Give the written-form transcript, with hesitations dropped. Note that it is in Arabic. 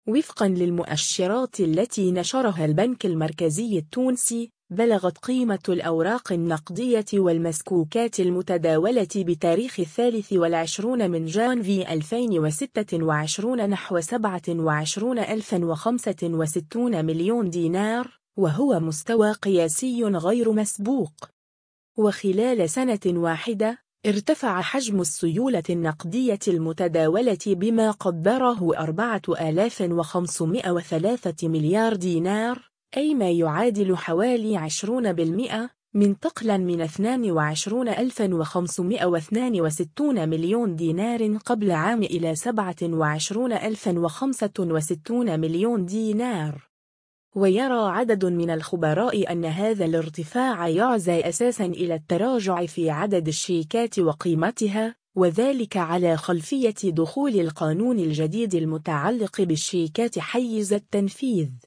وفقا للمؤشرات التي نشرها البنك المركزي التونسي، بلغت قيمة الأوراق النقدية والمسكوكات المتداولة بتاريخ 23 من جانفي 2026 نحو 27,065 مليون دينار، وهو مستوى قياسي غير مسبوق. وخلال سنة واحدة ارتفع حجم السيولة النقدية المتداولة بما قدره 4503 مليار دينار، أي ما يعادل حوالي 20% منتقلا من 22,562 مليون دينار قبل عام إلى 27,065 مليون دينار. ويرى عدد من الخبراء أن هذا الارتفاع يعزى أساساً إلى التراجع في عدد الشيكات وقيمتها، وذلك على خلفية دخول القانون الجديد المتعلق بالشيكات حيز التنفيذ.